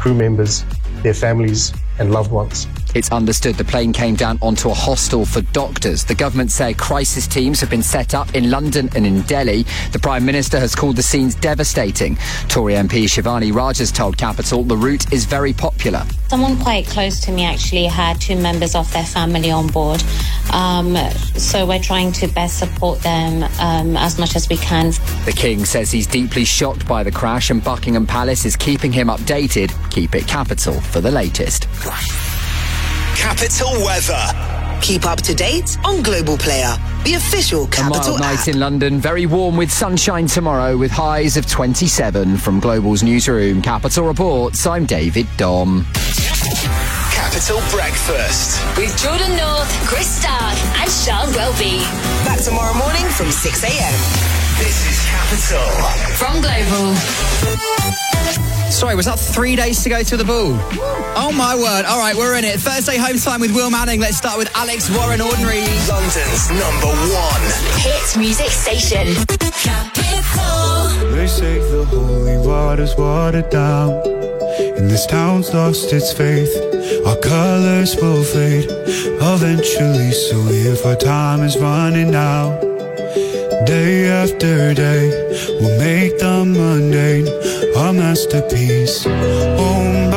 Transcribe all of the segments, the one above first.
crew members, their families and loved ones. It's understood the plane came down onto a hostel for doctors. The government say crisis teams have been set up in London and in Delhi. The Prime Minister has called the scenes devastating. Tory MP Shivani Rajas told Capital the route is very popular. Someone quite close to me actually had 2 members of their family on board. So we're trying to best support them as much as we can. The King says he's deeply shocked by the crash and Buckingham Palace is keeping him updated. Keep it Capital for the latest. Capital weather. Keep up to date on Global Player, the official Capital app. A mild night app. in London, very warm with sunshine tomorrow with highs of 27. From Global's newsroom, Capital Reports, I'm David Dom. Capital Breakfast with Jordan North, Chris Stark and Sean Welby. Back tomorrow morning from 6 a.m. This is Capital. From Global. Sorry, was that 3 days to go to the ball? Oh my word. All right, we're in it. Thursday home time with Will Manning. Let's start with Alex Warren, Ordinary. London's number 1 hit music station. Capital. They say the holy water's watered down, and this town's lost its faith. Our colors will fade eventually, so if our time is running out, day after day, we'll make the mundane our masterpiece. Oh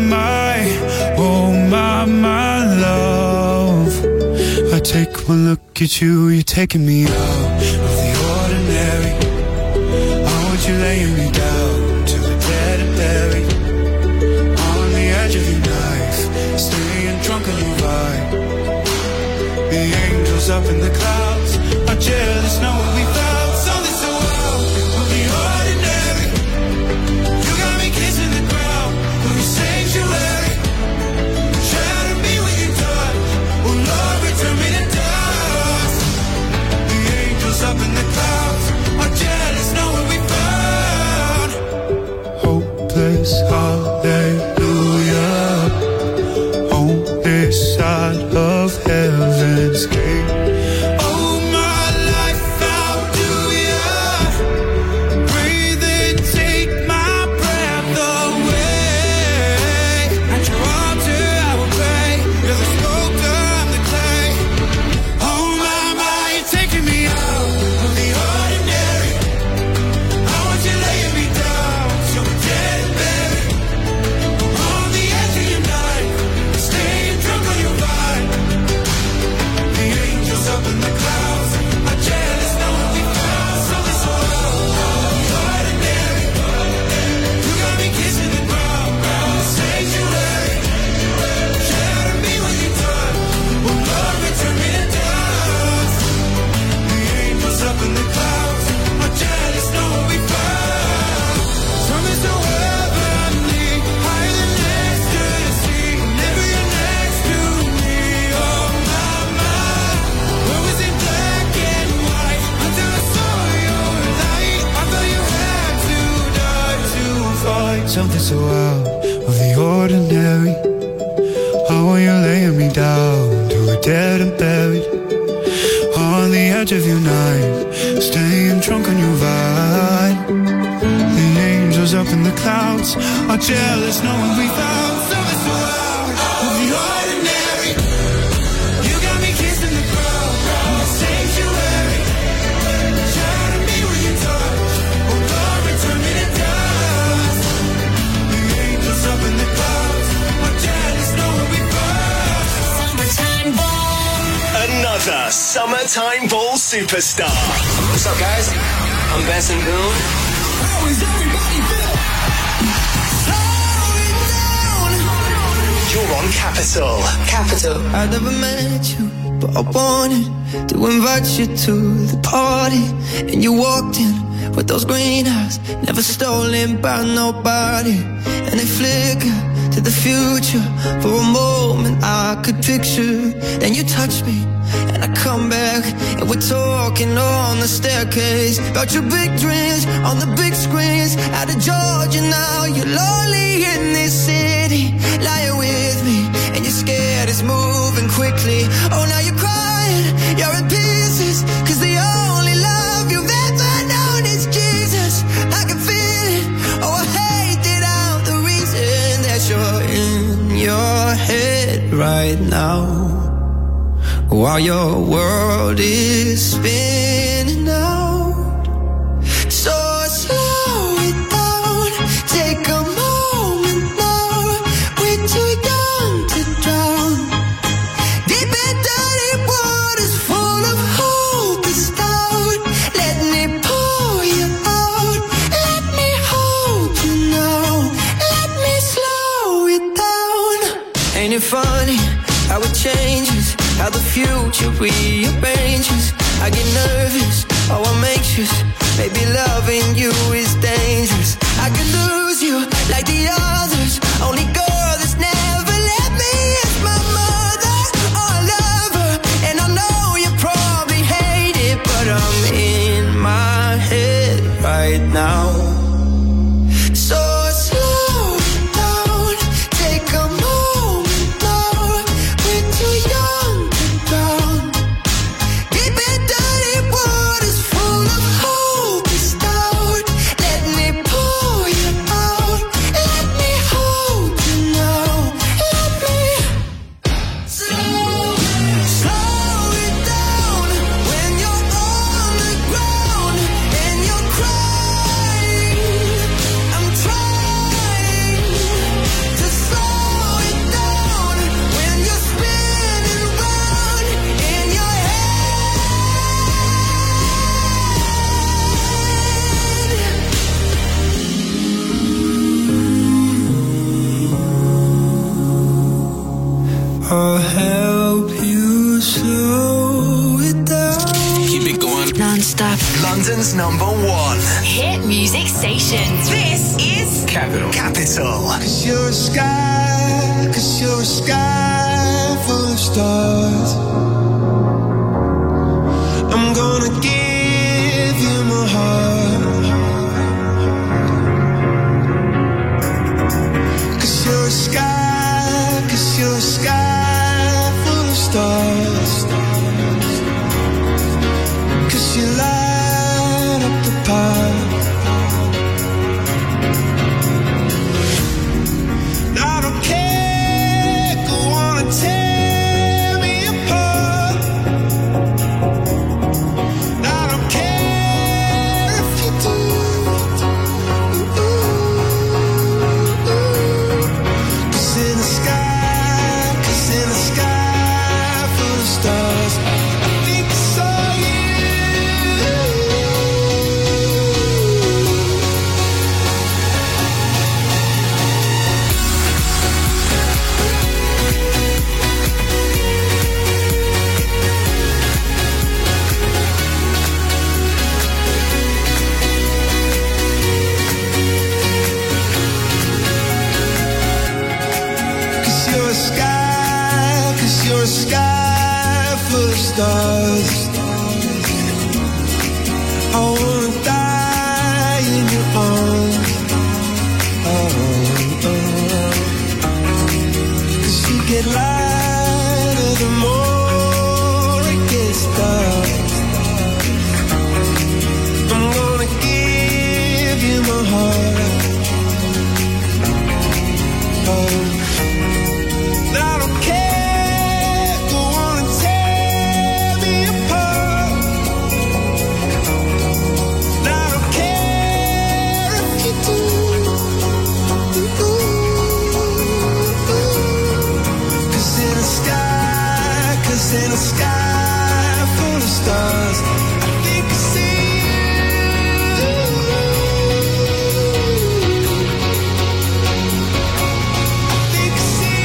my love, I take one look at you, you're taking me out of the ordinary. I want you laying me down to the dead and buried, on the edge of your knife, staying drunk on your vibe. The angels up in the clouds are jealous knowing we found something so wild of the ordinary. You got me kissing the ground of your sanctuary. Shadow me when you're done. Oh Lord, return me to dust. The angels up in the clouds are jealous knowing we found hopeless hallelujah on this side of heaven's gate. Something so out of the ordinary. I want you laying me down to a dead and buried, on the edge of your knife, staying drunk on your vibe. The angels up in the clouds are jealous knowing we found something so out of the ordinary. You got me kissing the ground in the sanctuary. Shadow me when you touch. Oh Lord, return me to dust. Up in the clouds, I'm jealous knowing we found Summertime Ball. Another Summertime Ball superstar. What's up, guys? I'm Benson Boone. How is everybody feel? You're on Capital. Capital. I never met you, but I wanted to invite you to the party. And you walked in with those green eyes, never stolen by nobody. And they flicker to the future. For a moment I could picture. Then you touch me and I come back, and we're talking on the staircase about your big dreams on the big screens. Out of Georgia now, you're lonely in this city, lying with me, and you're scared it's moving quickly. Oh, now you're crying, you're in pieces, 'cause the only love you've ever known is Jesus. I can feel it, oh I hate that I'm the reason that right now, while your world is spinning out. So slow it down, take a moment now. We're too young to drown. Deep and dirty waters full of hope is out. Let me pour you out. Let me hold you now. Let me slow it down. Ain't it funny how it changes, how the future rearranges? I get nervous, oh I'm anxious. Maybe loving you is dangerous. I could lose you like the others. Only girl that's never let me is my mother or lover. And I know you probably hate it, but I'm in my head right now. So slow it down, take a moment now. We're too young to drown. Deep and dirty waters full of hope is out. Let me pour you out. Let me hold you now. Let me slow it down. When you're on the ground and you're crying, I'm trying to slow it down. When you're spinning round in your head, I'll help you slow it down. Keep it going. Non-stop. London's number one. Hit music station. This is Capital. Capital. Cause you're a sky full of stars. I'm gonna give you my heart. Cause you're a sky full of stars. Cause you light up the path. I don't care, go on and tear me apart. I don't care if you do. Cause in the sky full of stars, I think I saw you. Cause you're a sky full of stars. I wanna die in your arms. Cause you get lighter the more it gets dark. I'm gonna give you my heart. I don't care, go on and tear me apart. I don't care if you do. Cause in the sky full of stars, I think I see you. I think I see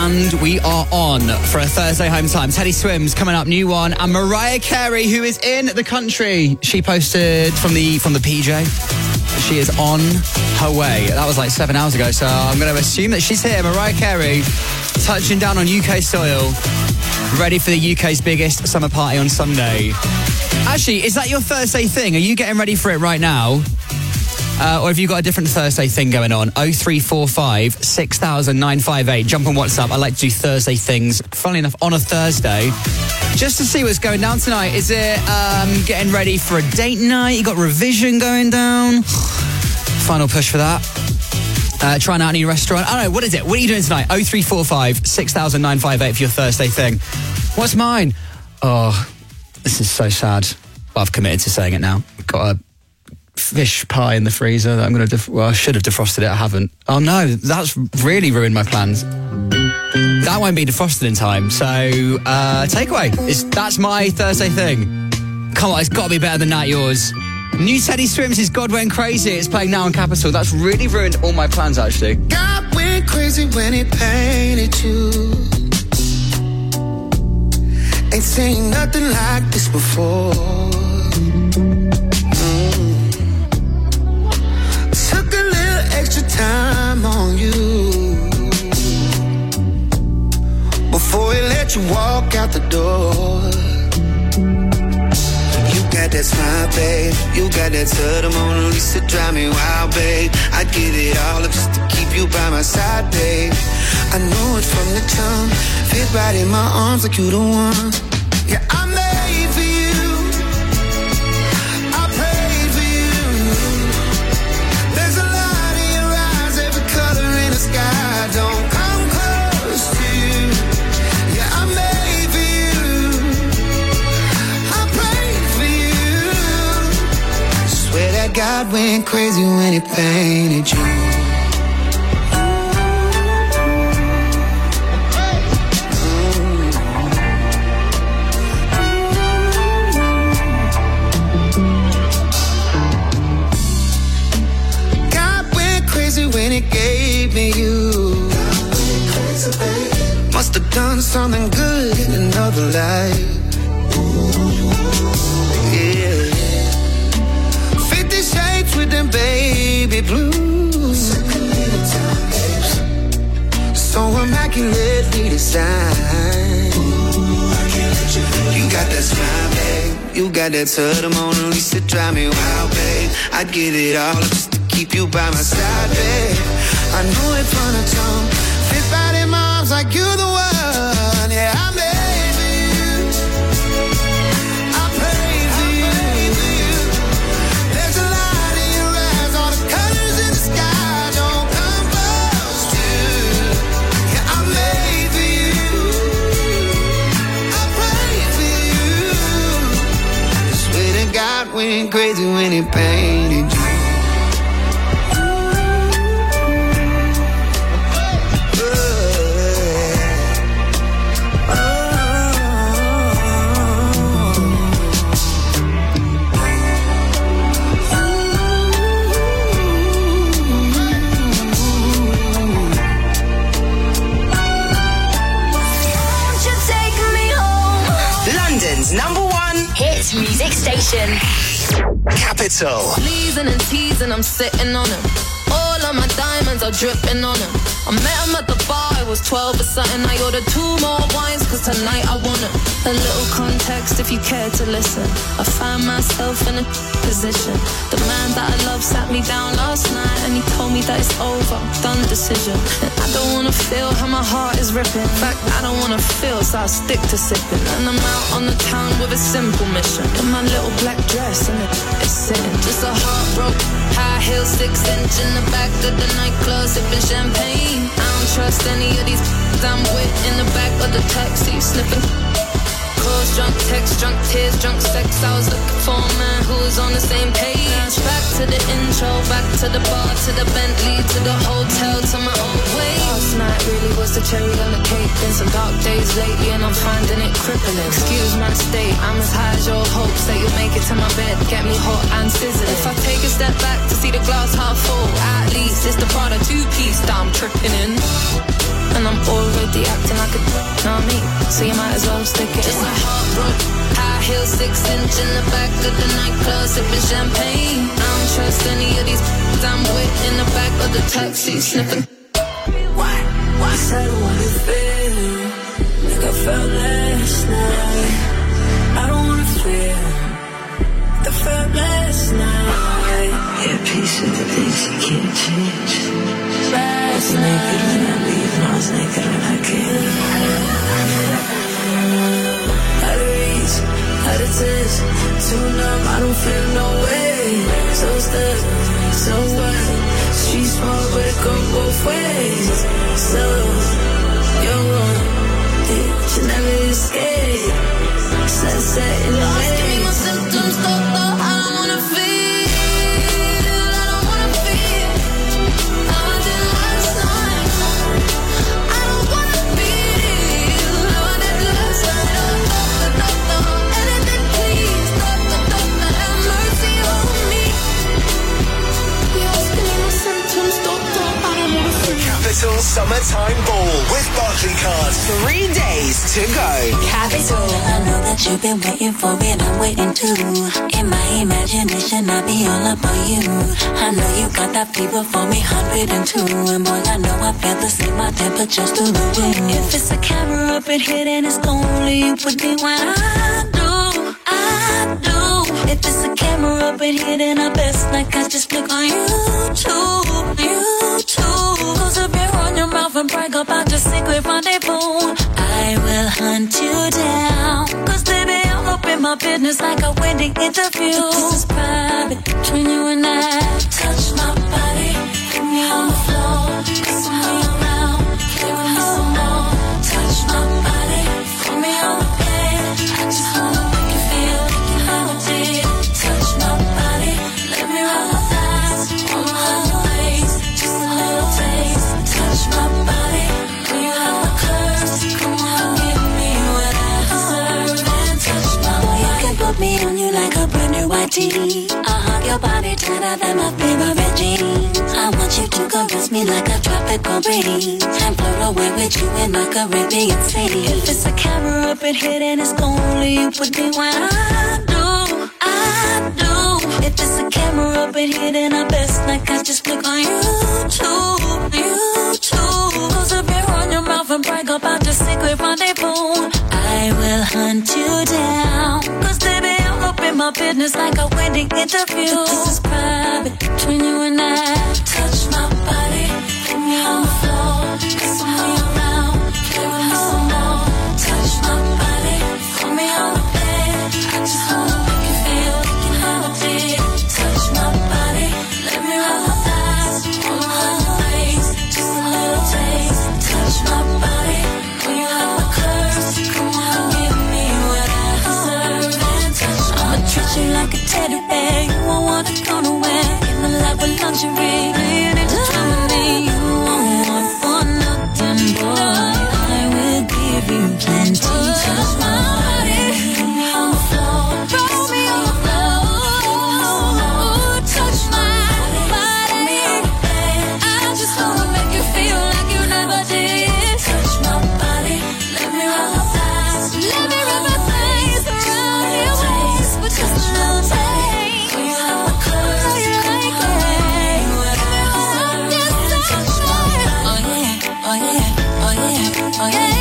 And we are on for a Thursday home time. Teddy Swims coming up, new one. And Mariah Carey, who is in the country. She posted from the PJ. She is on her way. That was like 7 hours ago, so I'm going to assume that she's here. Mariah Carey, touching down on UK soil, ready for the UK's biggest summer party on Sunday. Actually, is that your Thursday thing? Are you getting ready for it right now? Or have you got a different Thursday thing going on? 0345 6000 958. Jump on WhatsApp. I like to do Thursday things, funnily enough, on a Thursday. Just to see what's going down tonight. Is it getting ready for a date night? You got revision going down? Final push for that. Trying out a new restaurant. I don't know, what is it? What are you doing tonight? 0345 6000 958 for your Thursday thing. What's mine? Oh, this is so sad. Well, I've committed to saying it now. I've got a fish pie in the freezer that I'm going to... I should have defrosted it. I haven't. Oh, no. That's really ruined my plans. That won't be defrosted in time. So, takeaway. That's my Thursday thing. Come on, it's got to be better than that, yours. New Teddy Swims is God Went Crazy. It's playing now on Capital. That's really ruined all my plans, actually. God went crazy when he painted you. Ain't seen nothing like this before. Took a little extra time on you before he let you walk out the door. You got that smile, babe. You got that to the Mona Lisa, drive me wild, babe. I'd give it all up just to keep you by my side, babe. I knew it from the jump. Fit right in my arms like you the one. Yeah, I'm made for you. I prayed for you. There's a light in your eyes, every color in the sky. Don't come close to you. Yeah, I'm made for you. I prayed for you. Swear that God went crazy when he painted you. When it gave me you, must have done something good in another life. Yeah, 50 shades with them baby blues, so immaculately designed. You got that smile, babe. You got that to the Mona Lisa, drive me wild, babe. I'd give it all just to keep you by my side, babe. I knew it from the jump. Fit right in my arms like you're the one. Yeah, I made for you. I prayed for you. There's a light in your eyes, all the colors in the sky. Don't come close to. Yeah, I made for you. I prayed for you. I swear to God went crazy when he painted you. Hits music station. Capital. Pleasing and teasing, I'm sitting on him. All of my diamonds are dripping on him. I met him at the bar, it was 12 or something. I ordered 2 more wines, cause tonight I want it. A little context if you care to listen. I found myself in a position. The man that I love sat me down last night and he told me that it's over, done decision. And I don't wanna feel how my heart is ripping. In fact, I don't wanna feel, so I stick to sipping. And I'm out on the town with a simple mission. In my little black dress and it's sitting. Just a heartbroken, high heel 6-inch in the back of the nightclub sipping champagne. I don't trust any of these I'm with in the back of the taxi sniffing. Calls, drunk texts, drunk tears, drunk sex. I was looking for a man who was on the same page. Back to the intro, back to the bar, to the Bentley, to the hotel, to my old way. Last night really was the cherry on the cake. Been some dark days lately and I'm finding it crippling. Excuse my state, I'm as high as your hopes that you'll make it to my bed, get me hot and sizzling. If I take a step back to see the glass half full, at least it's the Prada 2-piece that I'm tripping in. And I'm already acting like a know me, so you might as well stick it. Just a heartbroken, high heel, 6-inch in the back of the nightclub, sipping champagne. I don't trust any of these I'm with in the back of the taxi, sniffing. What? I said I wanna feel like I felt last night. I don't wanna feel like I felt last night. Yeah, peace with the things you can't change. Last night, naked when I leave, and I was naked when I came. Out of reach, out of touch, too numb, I don't feel no way. So stuck, so what? Street smart, but it go both ways. So, you're wrong, you never escape. Sunset in the Lost in my symptoms, though, I don't wanna feel. I don't wanna feel how I did last night. I don't wanna feel how I did last night. Anything, please, have mercy on me. Lost in my symptoms, though, I don't wanna feel. Capital Summertime Ball with Barclaycard. 3 days to go. Capital. I know that you've been waiting for it, I'm waiting too. In my imagination, I'll be all up on you. I know you got that fever for me, 102. And boy, I know I feel the same, my temperature's through the roof. If it's a camera up in here, then it's only you with me when I do. If it's a camera up in here, then I best like I just click on YouTube. Close up your on your mouth and brag about your secret rendezvous. I will hunt you down, cause baby, I'll open my business like a wedding interview. But this is private, between you and I. Touch my body, put me on the floor, kiss me around, play with me some more. Touch my body, put me on the bed, I just wanna make you feel how I did. Touch my body, let me roll my thighs, on my waist, just a little taste. Touch my body, when you have my curves, come on, give me what I deserve. And touch my body, you can put me on you like a brand new white tee. I'll hug your body tighter than my favorite jeans. I want you to caress me like a tropical breeze and float away with you in my Caribbean sea. If it's a camera up in here, then it's only you with me when I do. If it's a camera up in here, then I best like I just click on YouTube. Close up your on your mouth and brag about your secret rendezvous. I will hunt you down, cause baby, I'll open my business like a wedding interview. But this is private, between you and I. Touch my body, put me on the floor, kiss me around, play with me some more. Touch my body, put me on the bed, I just wanna make you feel how I did. Touch my body, let me roll my thighs, on my waist, just a little taste. Touch my body, when you have my curves, come on, give me what I deserve. And touch I'ma treat you like a teddy bear, you won't wanna go nowhere. In the lap with lingerie, laying it down with me. You won't want for nothing, boy, I will give you plenty. Touch my body, put me on the floor, roll me on the floor. Touch my body, I just wanna make you feel like you never did. Touch my body, let me roll my thighs, let me roll my thighs around your waist with just a little taste. When you have my curves, how you like it? What I deserve. Touch my body, oh yeah, oh yeah, oh yeah, oh yeah.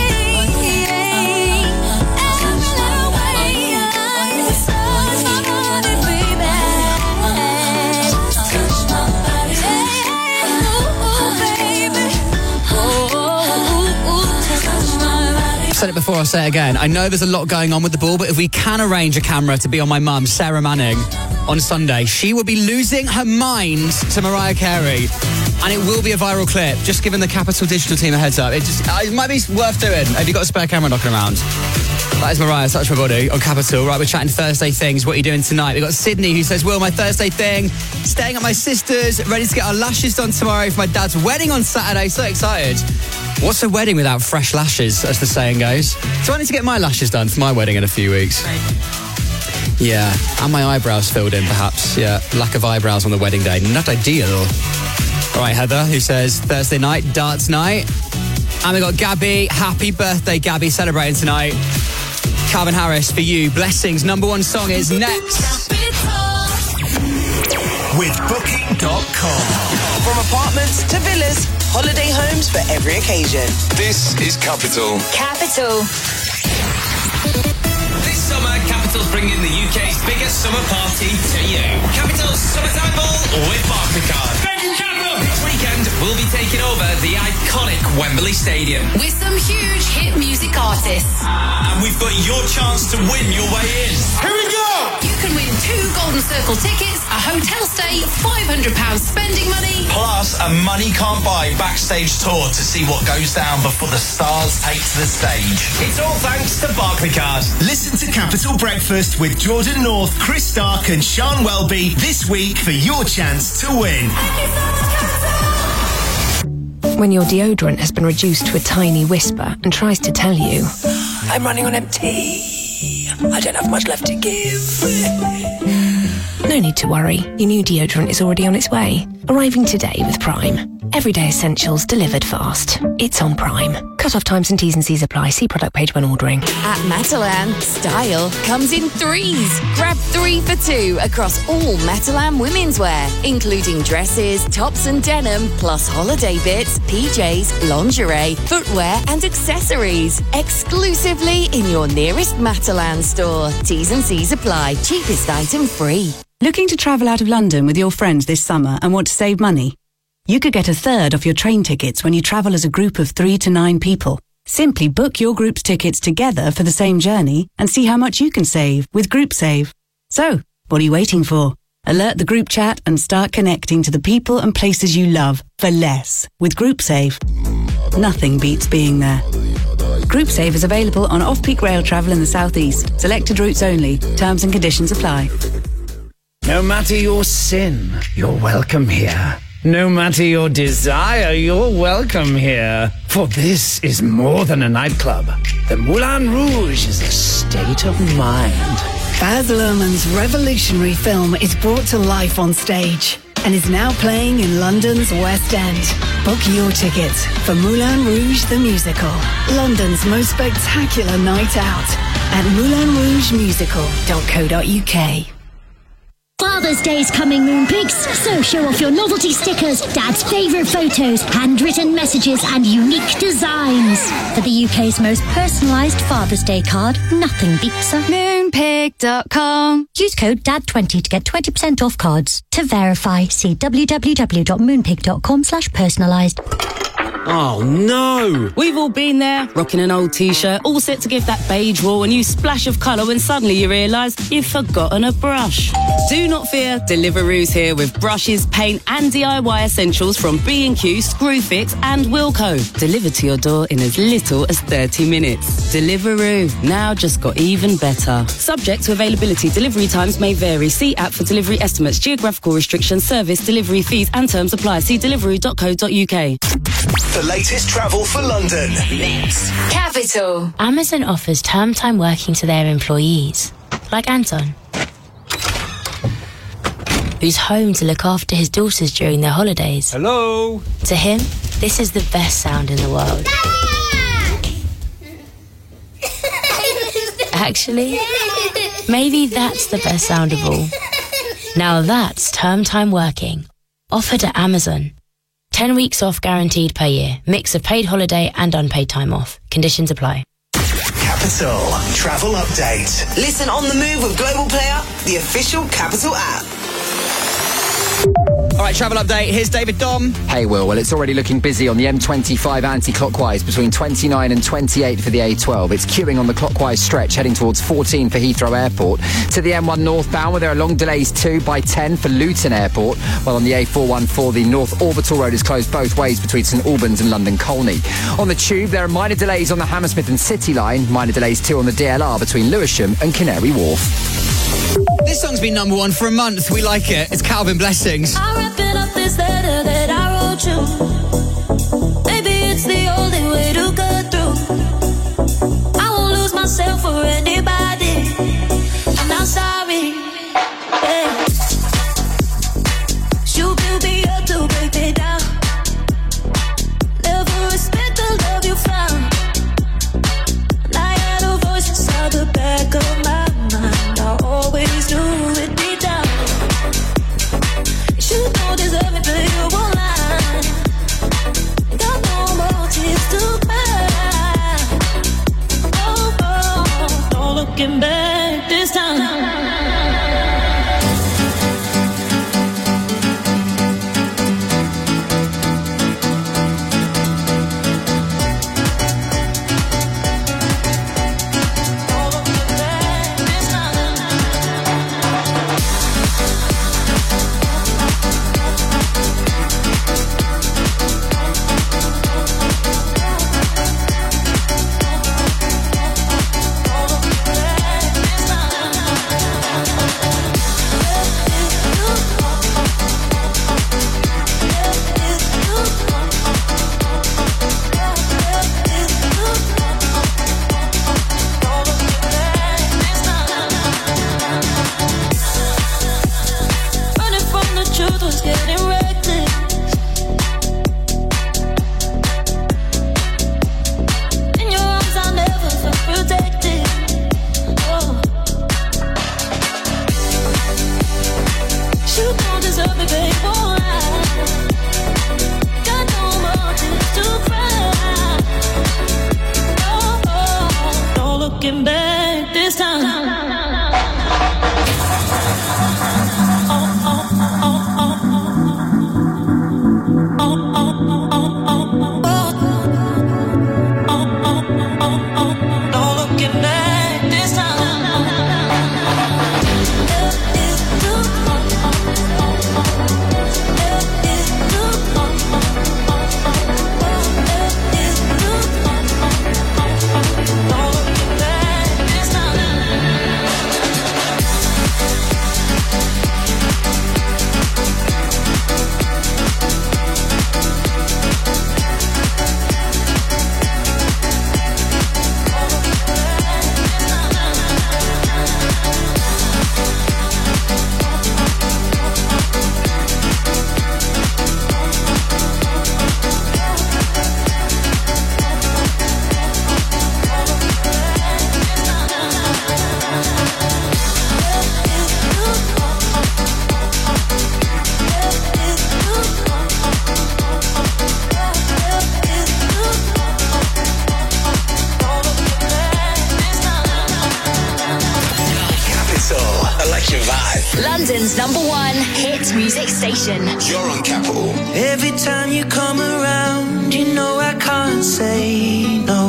Said it before, I'll say it again. I know there's a lot going on with the ball, but if we can arrange a camera to be on my mum, Sarah Manning, on Sunday, she will be losing her mind to Mariah Carey. And it will be a viral clip, just giving the Capital Digital team a heads up. It might be worth doing. Have you got a spare camera knocking around? That is Mariah, Touch My Body on Capital. Right, we're chatting Thursday things. What are you doing tonight? We've got Sydney who says, Will, my Thursday thing, staying at my sister's, ready to get our lashes done tomorrow for my dad's wedding on Saturday. So excited. What's a wedding without fresh lashes, as the saying goes? So I need to get my lashes done for my wedding in a few weeks. Yeah, and my eyebrows filled in, perhaps. Yeah, lack of eyebrows on the wedding day. Not ideal. All right, Heather, who says, Thursday night, darts night. And we got Gabby. Happy birthday, Gabby, celebrating tonight. Calvin Harris, for you. Blessings, number one song is next. With Booking.com. From apartments to villas, holiday homes for every occasion. This is Capital. Capital. This summer, Capital's bringing the UK's biggest summer party to you. Capital's Summertime Ball with Barclaycard. Next weekend, we'll be taking over the iconic Wembley Stadium. With some huge hit music artists. And we've got your chance to win your way in. Here we go! You can win 2 Golden Circle tickets, a hotel stay, £500 spending money. Plus, a money can't buy backstage tour to see what goes down before the stars take to the stage. It's all thanks to Barclaycard. Listen to Capital Breakfast with Jordan North, Chris Stark and Sean Welby this week for your chance to win. When your deodorant has been reduced to a tiny whisper and tries to tell you, I'm running on empty. I don't have much left to give. No need to worry. Your new deodorant is already on its way. Arriving today with Prime. Everyday essentials delivered fast. It's on Prime. Cut-off times and T's and C's apply. See product page when ordering. At Matalan, style comes in threes. Grab 3 for 2 across all Matalan women's wear, including dresses, tops and denim, plus holiday bits, PJs, lingerie, footwear and accessories. Exclusively in your nearest Matalan store. T's and C's apply. Cheapest item free. Looking to travel out of London with your friends this summer and want to save money? You could get a third off your train tickets when you travel as a group of 3 to 9 people. Simply book your group's tickets together for the same journey and see how much you can save with GroupSave. So, what are you waiting for? Alert the group chat and start connecting to the people and places you love for less with GroupSave. Nothing beats being there. GroupSave is available on off-peak rail travel in the southeast. Selected routes only. Terms and conditions apply. No matter your sin, you're welcome here. No matter your desire, you're welcome here. For this is more than a nightclub. The Moulin Rouge is a state of mind. Baz Luhrmann's revolutionary film is brought to life on stage and is now playing in London's West End. Book your tickets for Moulin Rouge the Musical, London's most spectacular night out at moulinrougemusical.co.uk. Father's Day's coming, Moonpigs, so show off your novelty stickers, Dad's favourite photos, handwritten messages and unique designs. For the UK's most personalised Father's Day card, nothing beats a Moonpig.com. Use code DAD20 to get 20% off cards. To verify, see www.moonpig.com/personalised. Oh no! We've all been there, rocking an old t-shirt, all set to give that beige wall a new splash of colour when suddenly you realise you've forgotten a brush. Do not fear, Deliveroo's here with brushes, paint and DIY essentials from B&Q, Screwfix and Wilko. Delivered to your door in as little as 30 minutes. Deliveroo, now just got even better. Subject to availability, delivery times may vary. See app for delivery estimates, geographical restrictions, service, delivery fees and terms apply. See deliveroo.co.uk. The latest travel for London. Next. Capital. Amazon offers term time working to their employees, like Anton, who's home to look after his daughters during their holidays. Hello? To him, this is the best sound in the world. Actually, maybe that's the best sound of all. Now that's term time working. Offered at Amazon. 10 weeks off guaranteed per year. Mix of paid holiday and unpaid time off. Conditions apply. Capital Travel Update. Listen on the move with Global Player, the official Capital app. All right, travel update. Here's David Dom. Hey, Will. Well, it's already looking busy on the M25 anti-clockwise between 29 and 28 for the A12. It's queuing on the clockwise stretch heading towards 14 for Heathrow Airport. To the M1 northbound, where there are long delays too, by 10 for Luton Airport. While on the A414, the North Orbital Road is closed both ways between St Albans and London Colney. On the Tube, there are minor delays on the Hammersmith and City line. Minor delays too on the DLR between Lewisham and Canary Wharf. This song's been number one for a month. We like it. It's Calvin Blessings. I'm wrapping up this letter that I wrote you. Maybe it's the only way to go through. I won't lose myself for anybody. I'm not sorry. Yeah. You build me up to break me down. Never respect the love you looking back this time. London's #1 hit music station. You're on Capital. Every time you come around, you know I can't say no.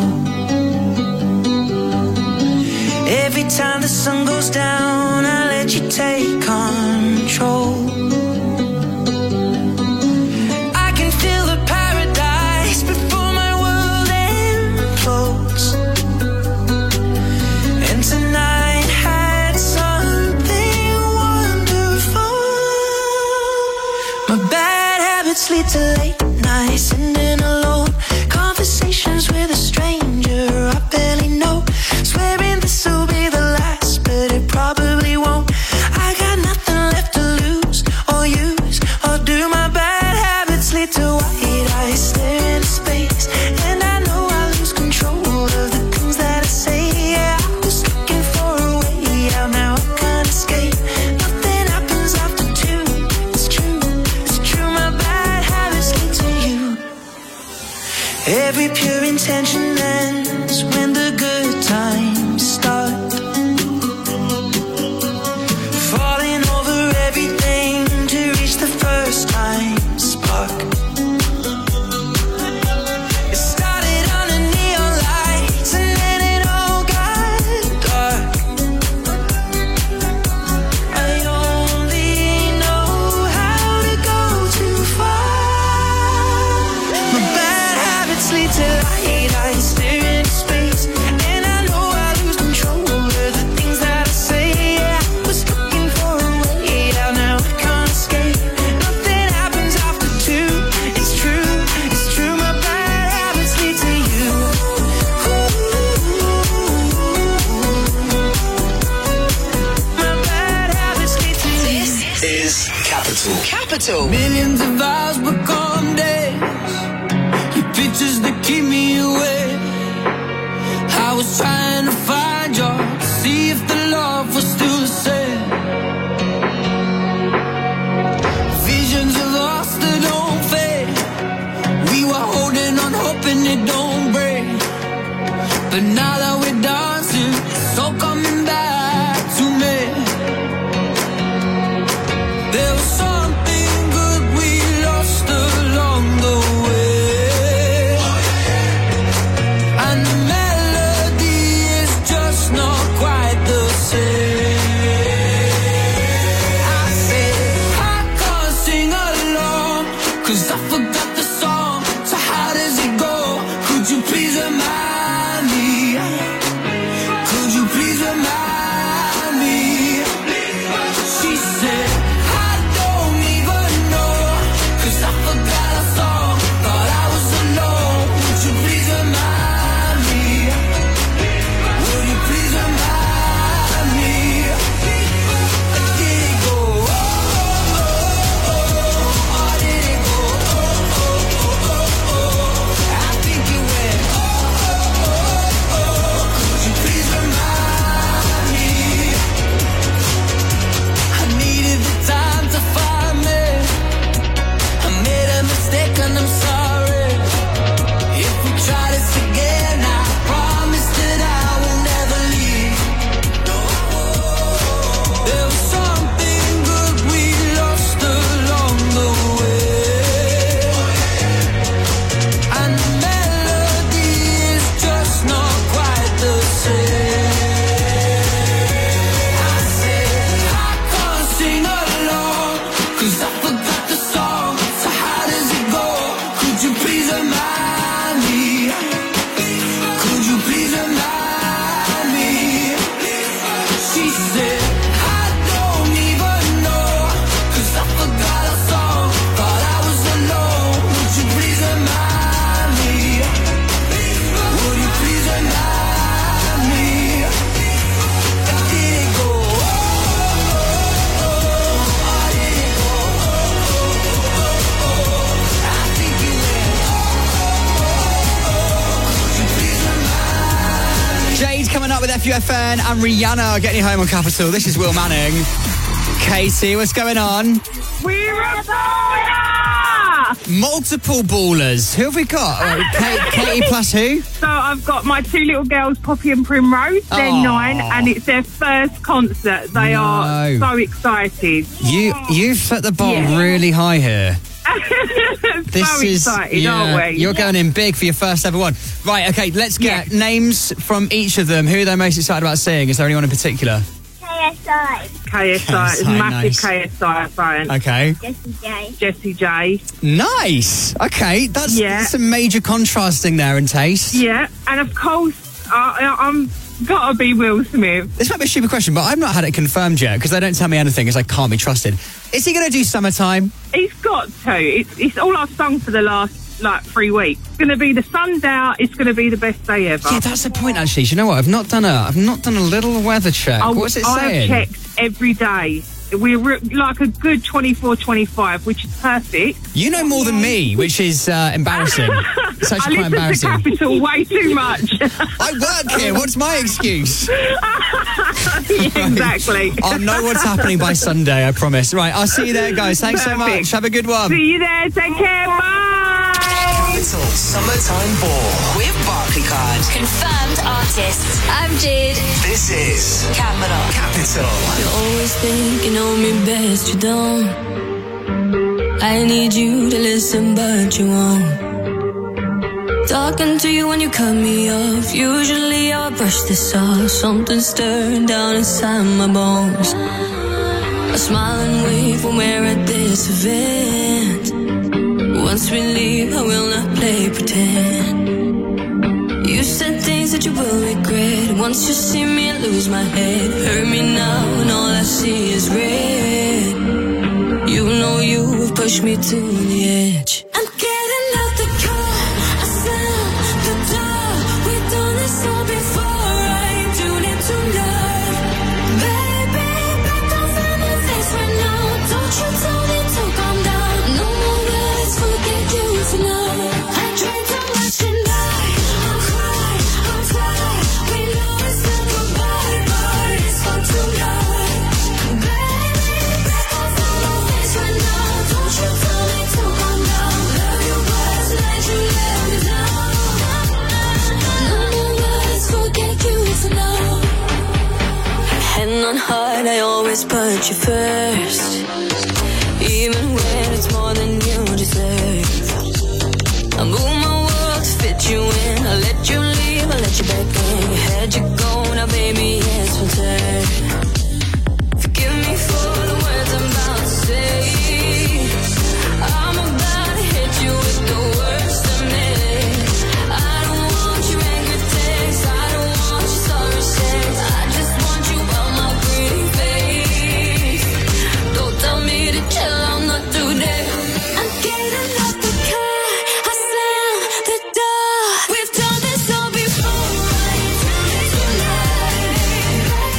Every time the sun goes down, I let you take control. I can feel the paradise before my world implodes. And tonight had something wonderful. My bad habits lead to late nights, sitting alone. Conversations with a stranger I barely know. Swearing this will be the last, but it probably won't. I got nothing left to lose or use or do. My bad habits lead to white eyes staring into space, and I know I lose control of the things that I say. Yeah, I was looking for a way out, now I can't escape. Nothing happens after 2. It's true, it's true. My bad habits lead to you. Every pure intention ends when the good times start. Falling over everything to reach the first time spark. It started under neon lights and then it all got dark. I only know how to go too far. My bad habits lead to light eyes staring into space, and I know I lose control of the things that I say. Yeah, I was looking for a way out, now I can't escape. Nothing happens after 2. It's true, it's true. My bad habits lead to you. My bad habits lead to you. This is Capital. Capital. Millions of hours become days. Your pictures that keep me awake. I was trying to find you, see if the love was still the same. Visions of us that don't fade. We were holding on, hoping it don't break. But now that we're dancing, it's all coming Matthew FN and Rihanna are getting you home on Capital. This is Will Manning. Katie, what's going on? We're a baller! Multiple ballers. Who have we got? Katie plus who? So I've got my two little girls, Poppy and Primrose. They're 9 and it's their first concert. They are so excited. You've set the bar really high here. So excited, aren't we? You're going in big for your first ever one. Right, okay, let's get names from each of them. Who are they most excited about seeing? Is there anyone in particular? KSI is massive. Nice. KSI fan. Okay. Jessie J. Nice. Okay, that's a major contrasting there in taste. Yeah, and of course, I'm gotta be Will Smith. This might be a stupid question, but I've not had it confirmed yet because they don't tell me anything because I can't be trusted. Is he going to do Summertime? He's got to. It's all I've sung for the last 3 weeks. It's going to be the sun's out. It's going to be the best day ever. Yeah, that's the point. Actually, do you know what? I've not done a little weather check. What's it saying? I have checked every day. We're like a good 24-25, which is perfect. You know more than me, which is embarrassing. It's actually quite embarrassing. I listen to Capital way too much. I work here. What's my excuse? Yeah, exactly. I'll know what's happening by Sunday, I promise. Right, I'll see you there, guys. Thanks so much. Have a good one. See you there. Take care. Bye. Capital Summertime Ball with Barclaycard. Confirmed artists. I'm Jade. This is Capital. You always think you know me best, you don't. I need you to listen, but you won't. Talking to you when you cut me off. Usually I brush this off. Something stirring down inside my bones. I smile and wave when we're at this event. Once we leave, I will not play pretend. You said things that you will regret. Once you see me, I lose my head. Hurt me now, and all I see is red. You know you have pushed me to the edge. I'm getting out the car, I slam the door. We've done this all before, I ain't doing it tonight. Baby, back off in my face right now. Don't you tell me to calm down. No more words, forget you tonight. I drank too much tonight. I'm crying, I'm tired. We know it's not goodbye, but it's fun tonight. Baby, back off in my face right now. Don't you tell me to calm down. Love you, but tonight you let me down. No more words, forget you tonight. Hand on heart, I always put you first. Even when it's more than you deserve. I move my world to fit you in. I let you leave, I let you back in. You had you go, now baby, it's my turn. Forgive me for the words I'm about to say. I'm about to hit you with the worst of me. I don't want your anger text, I don't want your sorry sex. I just want you on my pretty face. Don't tell me to chill, I'm not today. I'm getting out the car, I slam the door. We've done this all before, I ain't doing it tonight.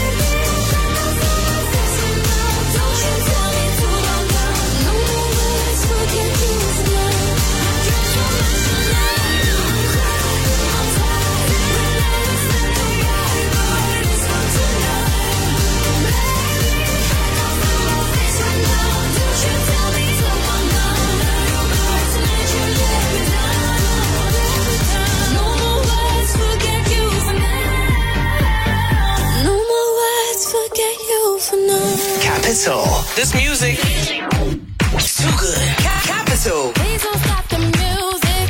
Don't you tell me to calm down. No more words, forget you tonight. Drink too much tonight. I'm crying, I'm tired. We know it's not goodbye, but it's fun tonight. Baby, back off in my face right now. Don't you tell me to calm down. But tonight you let me down. No more words, forget you for now. No more words, forget you for now. Capital. This music is too good. Capital. Please don't stop the music.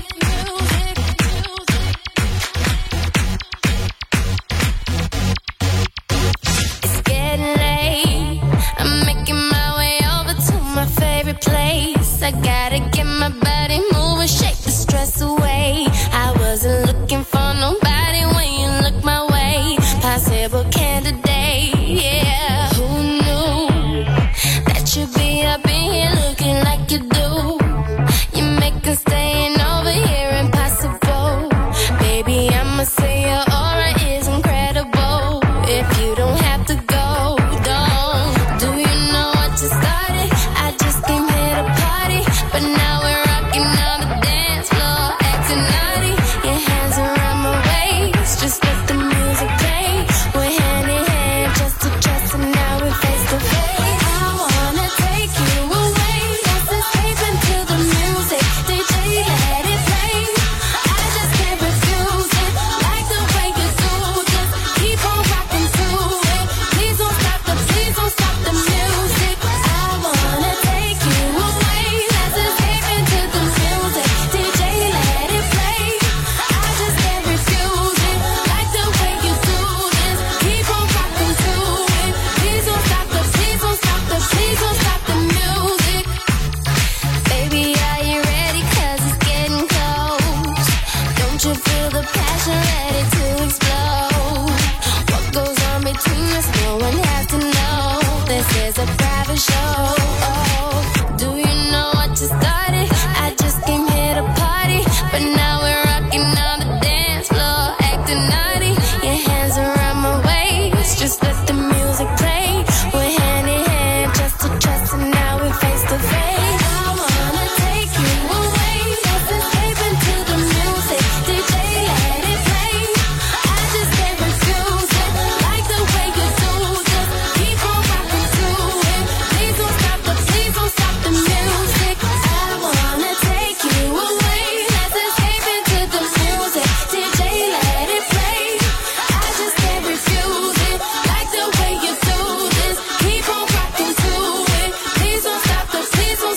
It's getting late. I'm making my way over to my favorite place. I gotta get my body moving, shake the stress away. I wasn't looking for nobody when you look my way. Possible candidate, yeah. Who knew that you'd be up in here looking like you do? You make us staying over here impossible. Baby, I'ma say your aura is incredible. If you don't have to go, don't. Do you know what you started? I just came here to party, but now we're rocking on the dance floor, acting naughty. Your hands around my waist, just let the music play. We're between us, no one has to know. This is a private show. Do you know what just started? I just came here to party, but now we're rocking on the dance floor, acting naughty. Your hands around my waist, just let the music play. We're hand in hand, just to trust, and now we're face to face. I wanna take you away, let's escape into the music. DJ, let it play. I just can't refuse it, like the way you do this. Keep on rocking to it. Please don't stop the music. I wanna take you away, let's escape into the music. DJ, let it play. I just can't refuse it, like the way you do this. Keep on rocking to it. Please don't stop the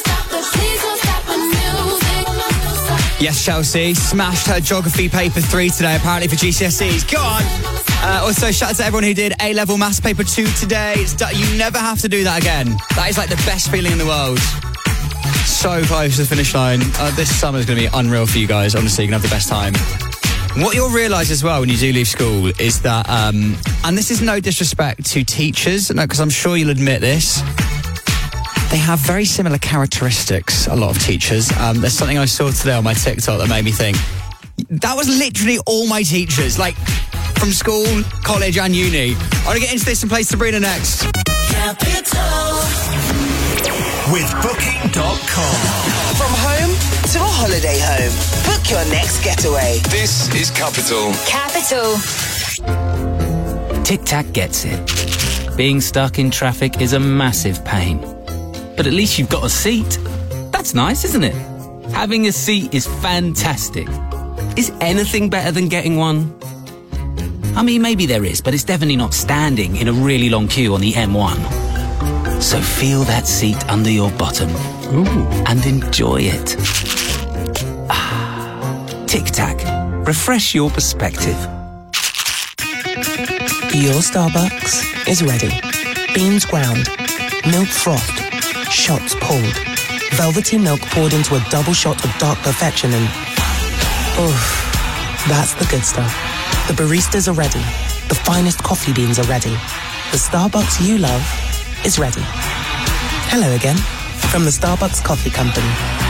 music. Yes, Chelsea smashed her geography paper 3 today, apparently for GCSEs. Go on. Also, shout out to everyone who did A-level maths paper 2 today. You never have to do that again. That is like the best feeling in the world. So close to the finish line. This summer is going to be unreal for you guys. Honestly, you're going to have the best time. What you'll realise as well when you do leave school is that, and this is no disrespect to teachers, no, because I'm sure you'll admit this, they have very similar characteristics, a lot of teachers. There's something I saw today on my TikTok that made me think, that was literally all my teachers, like from school, college and uni. I want to get into this and play Sabrina next. Capital. With Booking.com. From home to a holiday home. Book your next getaway. This is Capital. Capital. Tic Tac gets it. Being stuck in traffic is a massive pain. But at least you've got a seat. That's nice, isn't it? Having a seat is fantastic. Is anything better than getting one? I mean, maybe there is, but it's definitely not standing in a really long queue on the M1. So feel that seat under your bottom. Ooh. And enjoy it. Tic Tac. Refresh your perspective. Your Starbucks is ready. Beans ground. Milk frothed. Shots pulled. Velvety milk poured into a double shot of dark perfection and... oof. That's the good stuff. The baristas are ready. The finest coffee beans are ready. The Starbucks you love is ready. Hello again, from the Starbucks Coffee Company.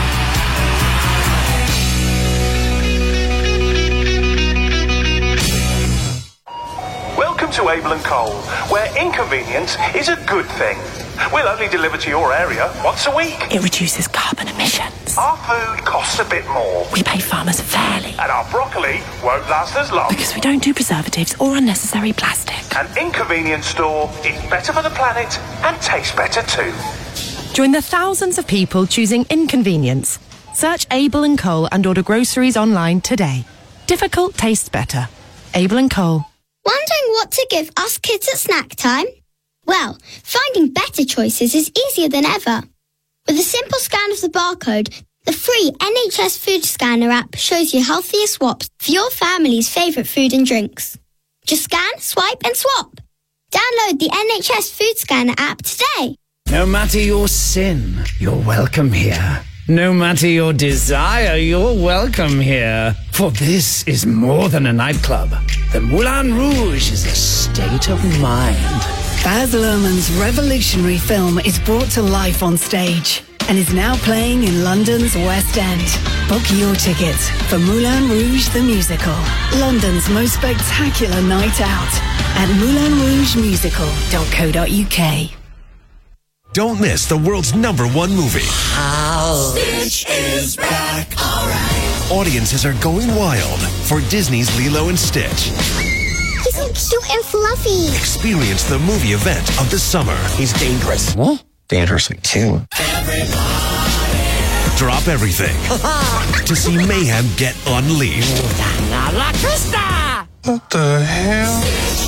Welcome to Abel & Cole, where inconvenience is a good thing. We'll only deliver to your area once a week. It reduces carbon emissions. Our food costs a bit more. We pay farmers fairly. And our broccoli won't last as long. Because we don't do preservatives or unnecessary plastic. An inconvenience store is better for the planet and tastes better too. Join the thousands of people choosing inconvenience. Search Abel & Cole and order groceries online today. Difficult tastes better. Abel & Cole. Wondering what to give us kids at snack time? Well, finding better choices is easier than ever. With a simple scan of the barcode, the free NHS Food Scanner app shows you healthier swaps for your family's favourite food and drinks. Just scan, swipe and swap. Download the NHS Food Scanner app today. No matter your sin, you're welcome here. No matter your desire, you're welcome here. For this is more than a nightclub. The Moulin Rouge is a state of mind. Baz Luhrmann's revolutionary film is brought to life on stage and is now playing in London's West End. Book your tickets for Moulin Rouge the Musical, London's most spectacular night out at moulinrougemusical.co.uk. Don't miss the world's #1 movie. Stitch is back. All right. Audiences are going wild for Disney's Lilo and Stitch. He's so cute and fluffy. Experience the movie event of the summer. He's dangerous. What? Dangerously too. Drop everything to see mayhem get unleashed. What the hell?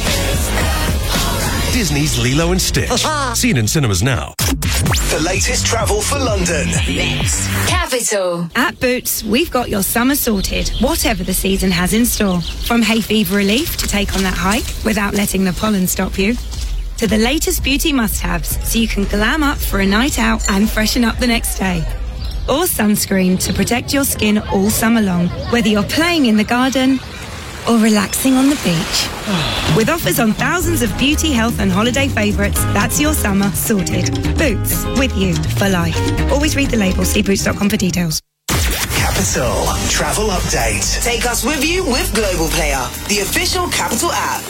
Disney's Lilo and Stitch. Seen in cinemas now. The latest travel for London. Next. Capital. At Boots, we've got your summer sorted, whatever the season has in store. From hay fever relief to take on that hike without letting the pollen stop you, to the latest beauty must-haves so you can glam up for a night out and freshen up the next day. Or sunscreen to protect your skin all summer long, whether you're playing in the garden or relaxing on the beach. With offers on thousands of beauty, health and holiday favourites, that's your summer sorted. Boots, with you for life. Always read the label, see boots.com for details. Capital Travel Update. Take us with you with Global Player, the official Capital app.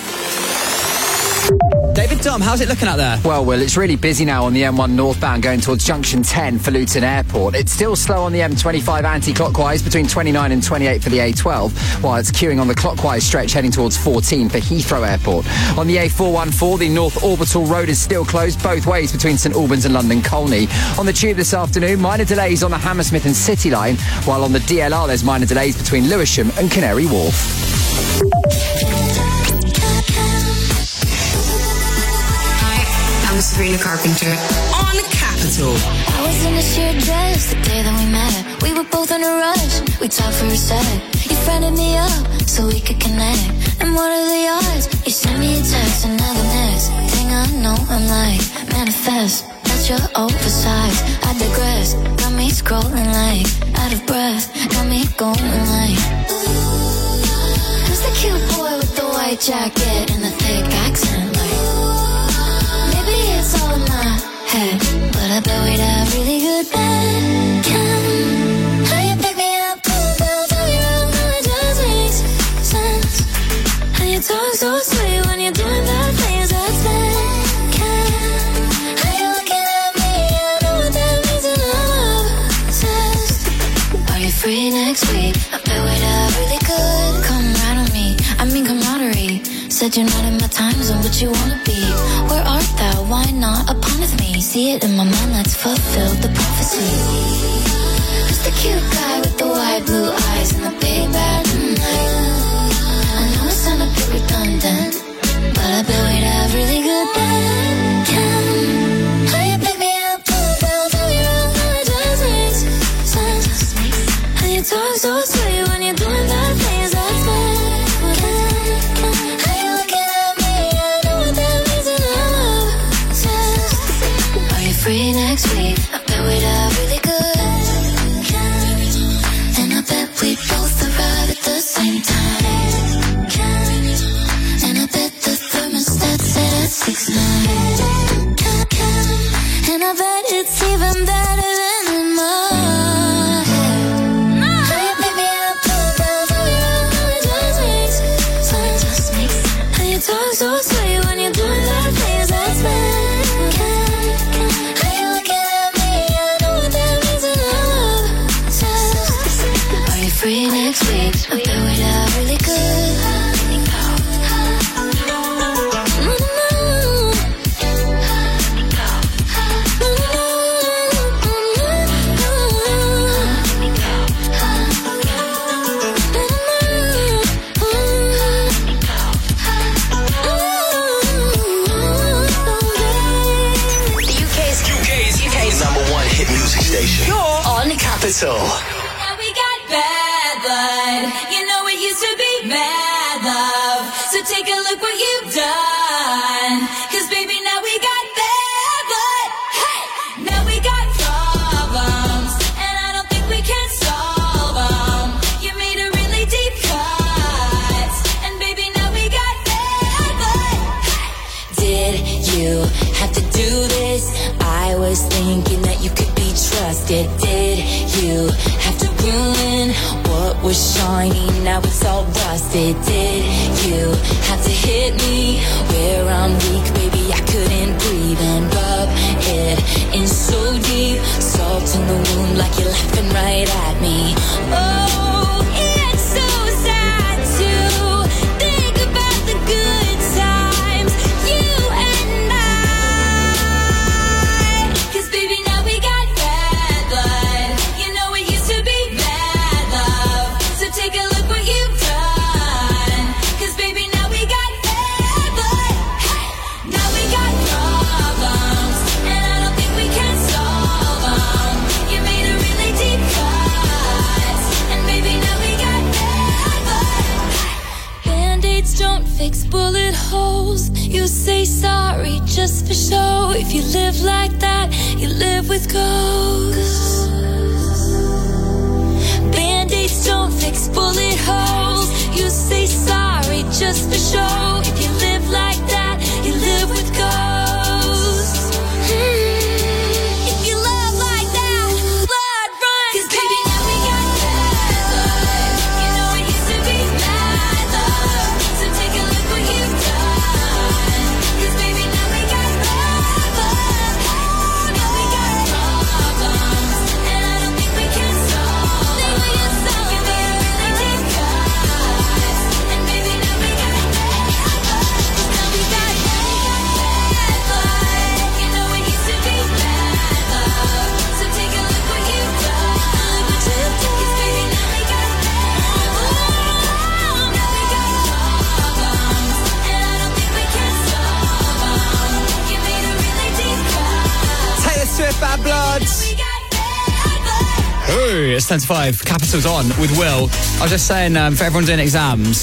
David Dom, how's it looking out there? Well, Will, it's really busy now on the M1 northbound going towards Junction 10 for Luton Airport. It's still slow on the M25 anti-clockwise between 29 and 28 for the A12, while it's queuing on the clockwise stretch heading towards 14 for Heathrow Airport. On the A414, the North Orbital Road is still closed both ways between St Albans and London Colney. On the tube this afternoon, minor delays on the Hammersmith and City line, while on the DLR there's minor delays between Lewisham and Canary Wharf. I'm Sabrina Carpenter. On Capital. I was in a sheer dress the day that we met. We were both in a rush. We talked for a sec. You friended me up so we could connect. And what are the odds? You sent me a text and now the next thing I know I'm like, manifest. That you're oversized. I digress. Got me scrolling like out of breath. Got me going like, who's the cute boy with the white jacket and the thick accent? Like, it's all in my head, but I bet we'd have really good band. How you pick me up, pull down, tell me wrong, how it just makes sense. And you talk so sweet when you're doing bad things, that's bad. How you looking at me, I know what that means and I'm obsessed. Are you free next week? I bet we'd have really good camaraderie. I mean camaraderie. Said you're not in my time zone, but you wanna be. Where art thou? Why not upon with me? See it in my mind, let's fulfill the prophecy. Who's the cute guy with the wide blue eyes and the big bad night? I know it sound a bit redundant, but I bet we'd have really good band. How you pick me up, pull down, tell me wrong, how it just makes sense. And you talk so sweet when you're doing bad things, that's bad. Free next week, I bet we'd have really good. And I bet we'd both arrive at the same time. And I bet the thermostat set at 6'9". And I bet it's even better than in my head. How you pick me up, pull down, tell me wrong, how it just makes sense. And you talk so sweet when you're doing that things, that's bad. Free next week, I bet we'd have really good. The UK's number one hit music station. You're on Capital. Bad blood, you know it used to be mad love. So take a look what you've done. Cause baby now we got bad blood. Hey! Now we got problems, and I don't think we can solve them. You made a really deep cut, and baby now we got bad blood. Hey! Did you have to do this? I was thinking that you could be trusted. Did you have to ruin what was shiny? Now it's all rusted. Did you have to hit me where I'm weak? Baby, I couldn't breathe and rub it in so deep. Salt in the wound like you're laughing right at me. Oh, it's so sad to think about the good times, you and I. Cause baby now we got bad blood. You know it used to be bad love. So take a look what you've done. Cause baby now we got bad blood. Hey! Now we got problems, and I don't think we can solve them. You made a really deep cut, and baby now we got bad blood. Band-aids don't fix bullet holes. You say sorry just for show. If you live like that, you live with ghosts. Band-aids don't fix bullet holes. You say sorry body just for show. If you live like that, you live with ghosts. If you love like that, blood runs. 'Cause baby, now we got bad love. You know it used to be bad love. So take a look what you've done. 'Cause baby, now we got bad love. Now we got problems, and I don't think we can solve them. You made a really deep cut, and baby, now we got bad love. Now we got bad love. You know it used to be bad love. So take a look what you've done. 'Cause baby, now we got bad love. Now we got problems, and I don't think we can solve them. You made a really deep cut. Taylor Swift, Bad Bloods. Ooh, it's 10 to 5. Capital's on with Will. I was just saying, for everyone doing exams,